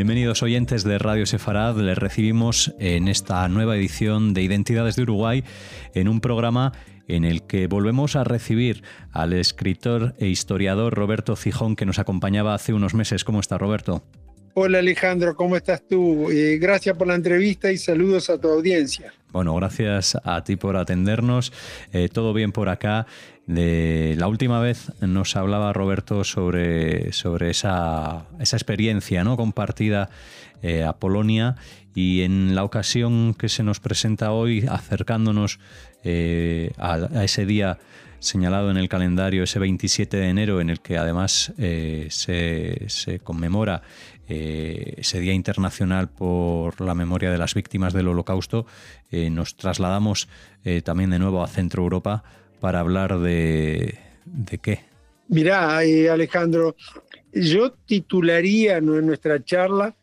Bienvenidos oyentes de Radio Sefarad, les recibimos en esta nueva edición de Identidades de Uruguay, en un programa en el que volvemos a recibir al escritor e historiador Roberto Zijón, que nos acompañaba hace unos meses. ¿Cómo está, Roberto? Hola Alejandro, ¿cómo estás tú? Gracias por la entrevista y saludos a tu audiencia. Bueno, gracias a ti por atendernos. Todo bien por acá. La última vez nos hablaba Roberto sobre esa experiencia, ¿no?, compartida a Polonia, y en la ocasión que se nos presenta hoy, acercándonos a ese día señalado en el calendario, ese 27 de enero, en el que además se conmemora ese Día Internacional por la Memoria de las Víctimas del Holocausto, nos trasladamos también de nuevo a Centro Europa para hablar de qué. Mirá, Alejandro, yo titularía nuestra charla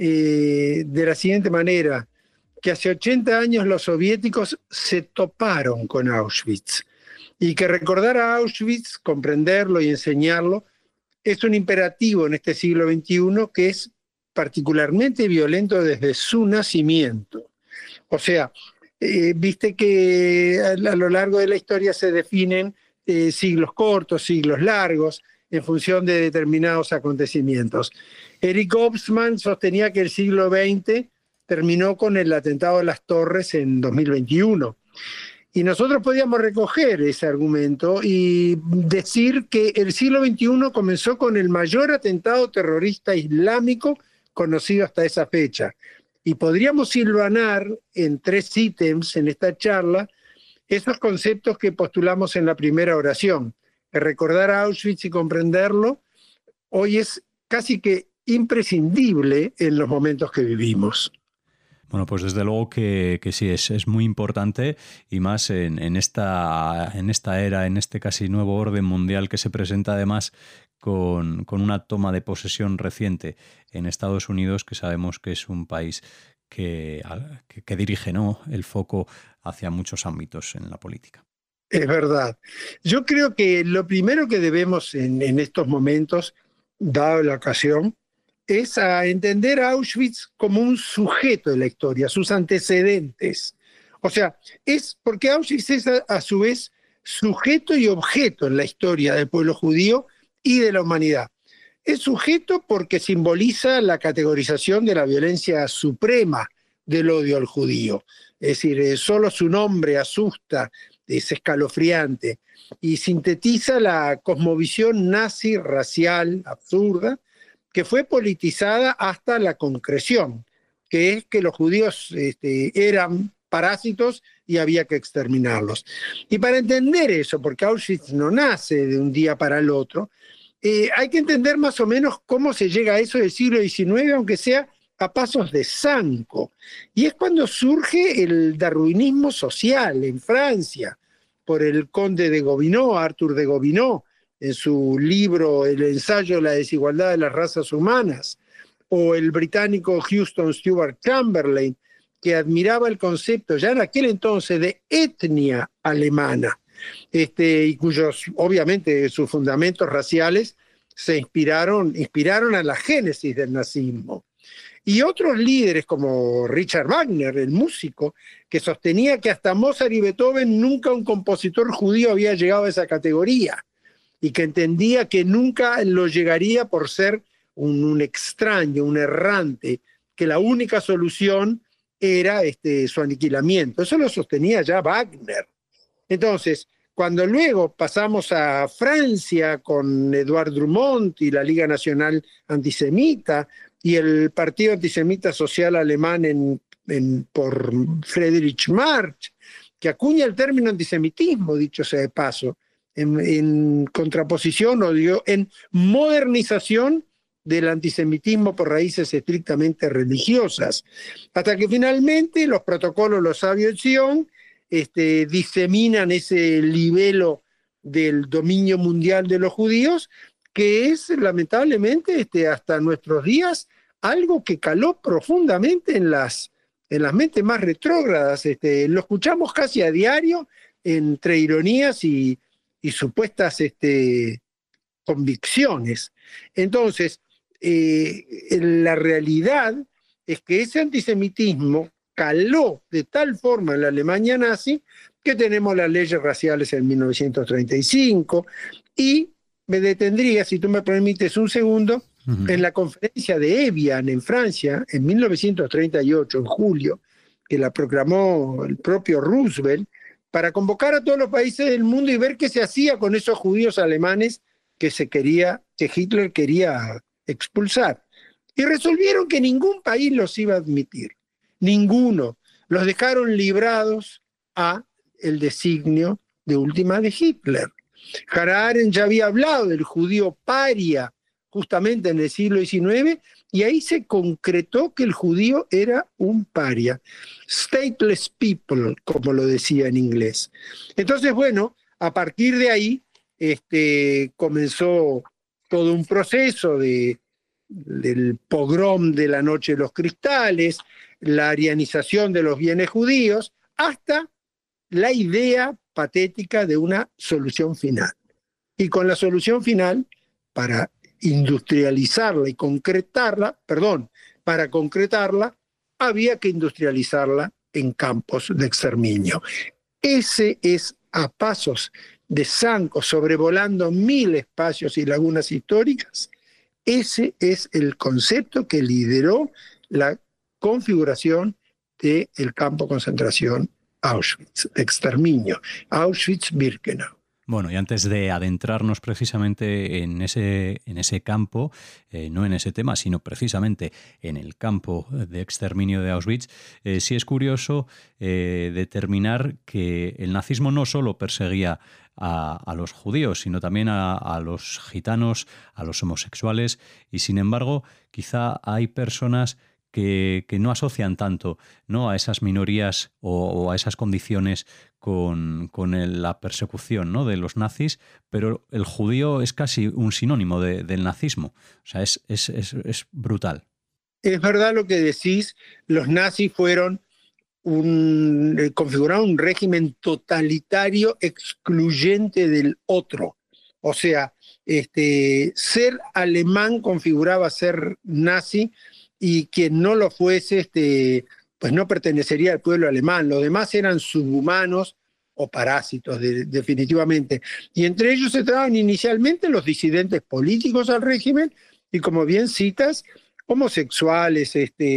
de la siguiente manera: que hace 80 años los soviéticos se toparon con Auschwitz, y que recordar a Auschwitz, comprenderlo y enseñarlo, es un imperativo en este siglo XXI, que es particularmente violento desde su nacimiento. O sea, viste que a lo largo de la historia se definen siglos cortos, siglos largos, en función de determinados acontecimientos. Eric Hobsbawm sostenía que el siglo XX terminó con el atentado a las Torres en 2021. Y nosotros podíamos recoger ese argumento y decir que el siglo XXI comenzó con el mayor atentado terrorista islámico conocido hasta esa fecha. Y podríamos hilvanar en 3 ítems en esta charla esos conceptos que postulamos en la primera oración. Que recordar a Auschwitz y comprenderlo hoy es casi que imprescindible en los momentos que vivimos. Bueno, pues desde luego que sí, es muy importante, y más en esta era, en este casi nuevo orden mundial que se presenta además con una toma de posesión reciente en Estados Unidos, que sabemos que es un país que dirige, ¿no?, el foco hacia muchos ámbitos en la política. Es verdad. Yo creo que lo primero que debemos en estos momentos, dada la ocasión, es a entender a Auschwitz como un sujeto de la historia, sus antecedentes. O sea, es porque Auschwitz es a su vez sujeto y objeto en la historia del pueblo judío y de la humanidad. Es sujeto porque simboliza la categorización de la violencia suprema del odio al judío. Es decir, solo su nombre asusta, es escalofriante, y sintetiza la cosmovisión nazi racial absurda, que fue politizada hasta la concreción, que es que los judíos eran parásitos y había que exterminarlos. Y para entender eso, porque Auschwitz no nace de un día para el otro, hay que entender más o menos cómo se llega a eso del siglo XIX, aunque sea a pasos de zanco. Y es cuando surge el darwinismo social en Francia, por el conde de Gobineau, Arthur de Gobineau, en su libro El ensayo de la desigualdad de las razas humanas, o el británico Houston Stewart Chamberlain, que admiraba el concepto ya en aquel entonces de etnia alemana, y cuyos, obviamente, sus fundamentos raciales se inspiraron a la génesis del nazismo. Y otros líderes como Richard Wagner, el músico, que sostenía que hasta Mozart y Beethoven nunca un compositor judío había llegado a esa categoría, y que entendía que nunca lo llegaría por ser un extraño, un errante, que la única solución era su aniquilamiento. Eso lo sostenía ya Wagner. Entonces, cuando luego pasamos a Francia con Edouard Drummond y la Liga Nacional Antisemita y el Partido Antisemita Social Alemán por Friedrich Marx, que acuña el término antisemitismo, dicho sea de paso, en contraposición o en modernización del antisemitismo por raíces estrictamente religiosas, hasta que finalmente los protocolos Los Sabios de Sion diseminan ese libelo del dominio mundial de los judíos, que es lamentablemente hasta nuestros días algo que caló profundamente en las mentes más retrógradas. Lo escuchamos casi a diario entre ironías y supuestas convicciones. Entonces, la realidad es que ese antisemitismo caló de tal forma en la Alemania nazi que tenemos las leyes raciales en 1935 y me detendría, si tú me permites un segundo, en la conferencia de Evian en Francia en 1938, en julio, que la proclamó el propio Roosevelt, para convocar a todos los países del mundo y ver qué se hacía con esos judíos alemanes que Hitler quería expulsar. Y resolvieron que ningún país los iba a admitir, ninguno. Los dejaron librados a el designio de última de Hitler. Hannah Arendt ya había hablado del judío paria justamente en el siglo XIX, y ahí se concretó que el judío era un paria. Stateless people, como lo decía en inglés. Entonces, bueno, a partir de ahí comenzó todo un proceso del pogrom de la Noche de los Cristales, la arianización de los bienes judíos, hasta la idea patética de una solución final. Y con la solución final, para industrializarla y concretarla, para concretarla, había que industrializarla en campos de exterminio. Ese es, a pasos de zancos, sobrevolando 1000 espacios y lagunas históricas, ese es el concepto que lideró la configuración del campo de concentración Auschwitz, de exterminio, Auschwitz-Birkenau. Bueno, y antes de adentrarnos precisamente en ese campo, no en ese tema, sino precisamente en el campo de exterminio de Auschwitz, sí es curioso determinar que el nazismo no solo perseguía a los judíos, sino también a los gitanos, a los homosexuales, y sin embargo, quizá hay personas que no asocian tanto, ¿no?, a esas minorías o a esas condiciones con la persecución, ¿no?, de los nazis, pero el judío es casi un sinónimo del nazismo. O sea, es brutal. Es verdad lo que decís, los nazis configuraron un régimen totalitario excluyente del otro. O sea, ser alemán configuraba ser nazi, y quien no lo fuese, pues no pertenecería al pueblo alemán. Los demás eran subhumanos o parásitos, definitivamente. Y entre ellos estaban inicialmente los disidentes políticos al régimen, y como bien citas, homosexuales,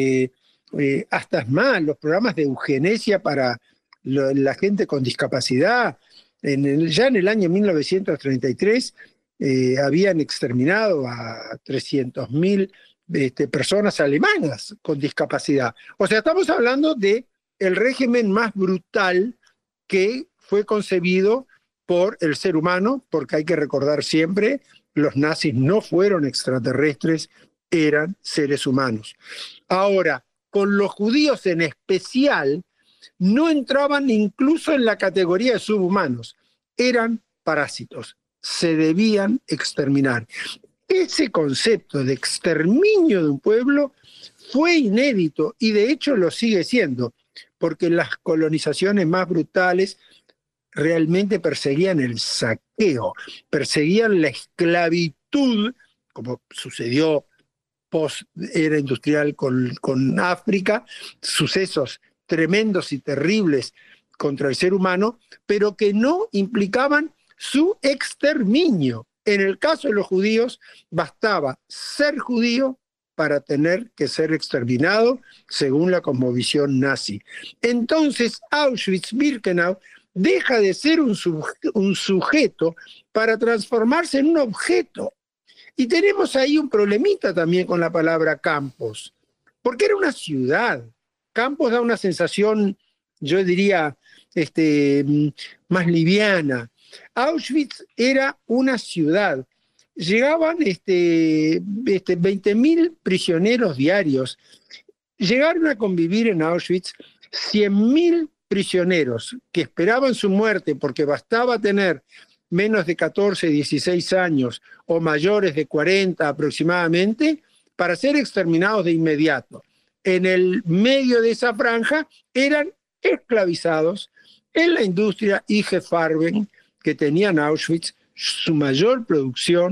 hasta más, los programas de eugenesia para la gente con discapacidad. Ya en el año 1933 habían exterminado a 300.000 personas alemanas con discapacidad. O sea, estamos hablando del régimen más brutal que fue concebido por el ser humano, porque hay que recordar siempre, los nazis no fueron extraterrestres, eran seres humanos. Ahora, con los judíos en especial, no entraban incluso en la categoría de subhumanos, eran parásitos, se debían exterminar. Ese concepto de exterminio de un pueblo fue inédito y de hecho lo sigue siendo, porque las colonizaciones más brutales realmente perseguían el saqueo, perseguían la esclavitud, como sucedió post-era industrial con África, sucesos tremendos y terribles contra el ser humano, pero que no implicaban su exterminio. En el caso de los judíos, bastaba ser judío para tener que ser exterminado según la cosmovisión nazi. Entonces, Auschwitz-Birkenau deja de ser un sujeto para transformarse en un objeto. Y tenemos ahí un problemita también con la palabra campos, porque era una ciudad. Campos da una sensación, yo diría, más liviana. Auschwitz era una ciudad. Llegaban 20.000 prisioneros diarios. Llegaron a convivir en Auschwitz 100.000 prisioneros que esperaban su muerte porque bastaba tener menos de 14, 16 años o mayores de 40 aproximadamente para ser exterminados de inmediato. En el medio de esa franja eran esclavizados en la industria IG Farben, que tenía en Auschwitz su mayor producción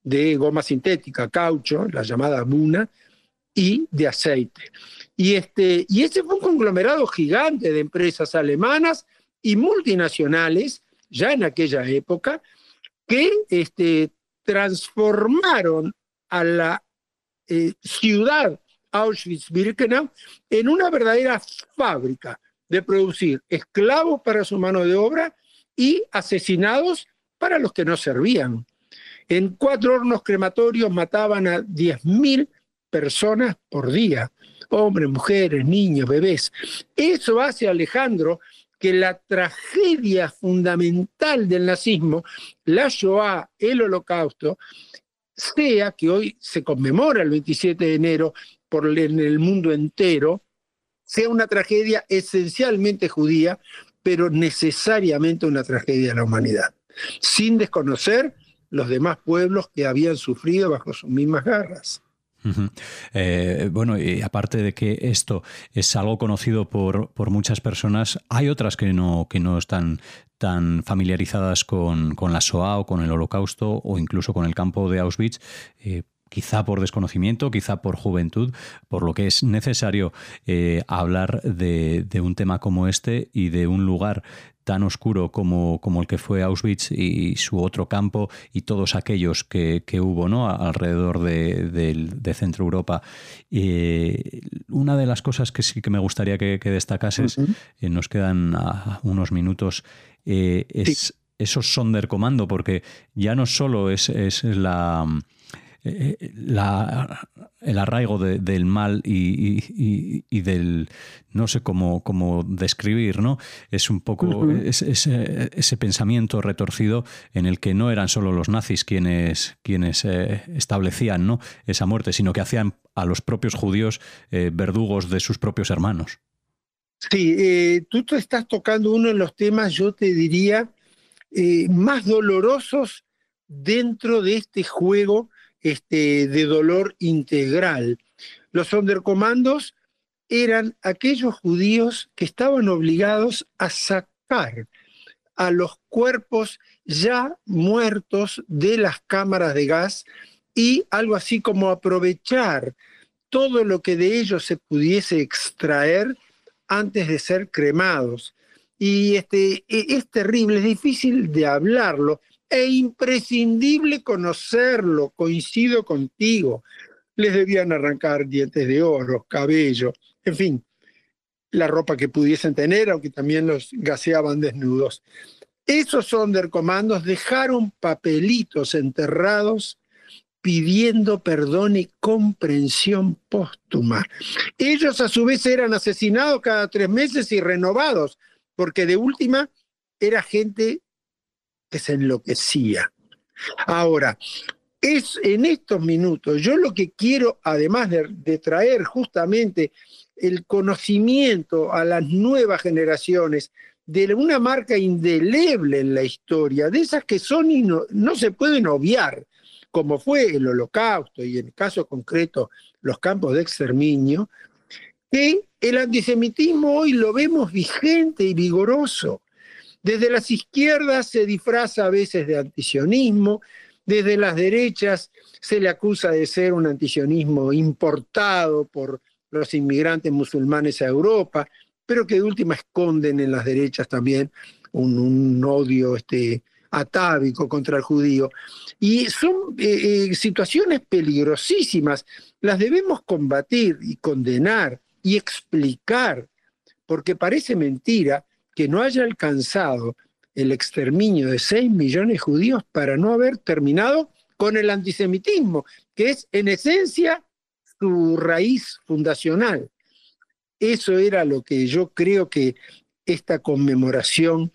de goma sintética, caucho, la llamada buna, y de aceite. Y ese fue un conglomerado gigante de empresas alemanas y multinacionales, ya en aquella época, que transformaron a la ciudad Auschwitz-Birkenau en una verdadera fábrica de producir esclavos para su mano de obra y asesinados para los que no servían. En 4 hornos crematorios mataban a 10.000 personas por día, hombres, mujeres, niños, bebés. Eso hace, Alejandro, que la tragedia fundamental del nazismo, la Shoah, el Holocausto, sea que hoy se conmemora el 27 de enero en el mundo entero, sea una tragedia esencialmente judía, pero necesariamente una tragedia de la humanidad, sin desconocer los demás pueblos que habían sufrido bajo sus mismas garras. Bueno, y aparte de que esto es algo conocido por muchas personas, hay otras que no están tan familiarizadas con la Shoah o con el Holocausto o incluso con el campo de Auschwitz, quizá por desconocimiento, quizá por juventud, por lo que es necesario hablar de un tema como este y de un lugar tan oscuro como el que fue Auschwitz y su otro campo y todos aquellos que hubo, ¿no?, alrededor de Centro Europa. Una de las cosas que sí que me gustaría que destacases, nos quedan unos minutos, es esos Sonderkommando, porque ya no solo es el arraigo del mal y del, no sé cómo describir, ¿no? Es un poco ese pensamiento retorcido en el que no eran solo los nazis quienes establecían, ¿no?, esa muerte, sino que hacían a los propios judíos verdugos de sus propios hermanos. Sí, tú te estás tocando uno de los temas, yo te diría, más dolorosos dentro de este juego de dolor integral. Los Sonderkommandos eran aquellos judíos que estaban obligados a sacar a los cuerpos ya muertos de las cámaras de gas y algo así como aprovechar todo lo que de ellos se pudiese extraer antes de ser cremados. Y es terrible, es difícil de hablarlo, e imprescindible conocerlo, coincido contigo. Les debían arrancar dientes de oro, cabello, en fin, la ropa que pudiesen tener, aunque también los gaseaban desnudos. Esos Sonderkommandos dejaron papelitos enterrados pidiendo perdón y comprensión póstuma. Ellos a su vez eran asesinados cada 3 meses y renovados, porque de última era gente que se enloquecía. Ahora, es en estos minutos, yo lo que quiero, además de traer justamente el conocimiento a las nuevas generaciones de una marca indeleble en la historia, de esas que son y no se pueden obviar, como fue el Holocausto y en el caso concreto los campos de exterminio, que el antisemitismo hoy lo vemos vigente y vigoroso. Desde las izquierdas se disfraza a veces de antisionismo, desde las derechas se le acusa de ser un antisionismo importado por los inmigrantes musulmanes a Europa, pero que de última esconden en las derechas también un odio atávico contra el judío. Y son situaciones peligrosísimas, las debemos combatir y condenar y explicar, porque parece mentira que no haya alcanzado el exterminio de 6 millones de judíos para no haber terminado con el antisemitismo, que es en esencia su raíz fundacional. Eso era lo que yo creo que esta conmemoración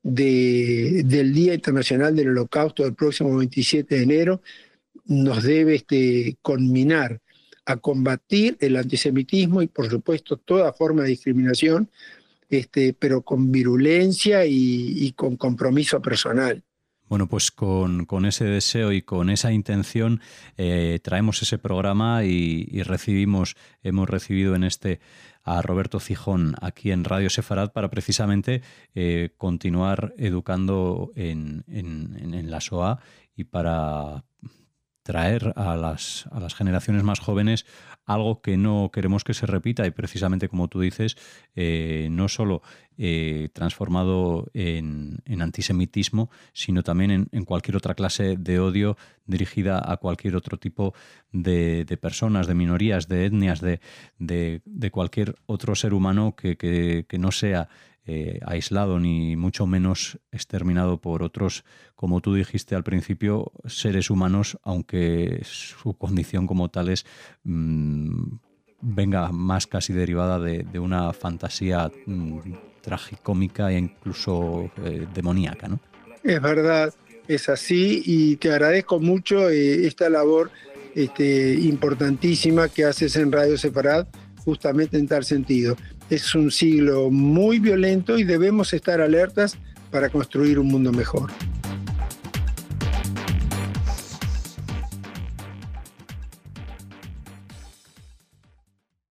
del Día Internacional del Holocausto del próximo 27 de enero nos debe conminar a combatir el antisemitismo y por supuesto toda forma de discriminación, pero con virulencia y con compromiso personal. Bueno, pues con ese deseo y con esa intención traemos ese programa y hemos recibido en a Roberto Zijón aquí en Radio Sefarad para precisamente continuar educando en la Shoah y para traer a las generaciones más jóvenes algo que no queremos que se repita, y precisamente como tú dices, no solo transformado en antisemitismo, sino también en cualquier otra clase de odio dirigida a cualquier otro tipo de personas, de minorías, de etnias, de cualquier otro ser humano que no sea aislado ni mucho menos exterminado por otros, como tú dijiste al principio, seres humanos, aunque su condición como tales venga más casi derivada de una fantasía tragicómica e incluso demoníaca, ¿no? Es verdad, es así, y te agradezco mucho esta labor importantísima que haces en Radio Sefarad, justamente en tal sentido. Es un siglo muy violento y debemos estar alertas para construir un mundo mejor.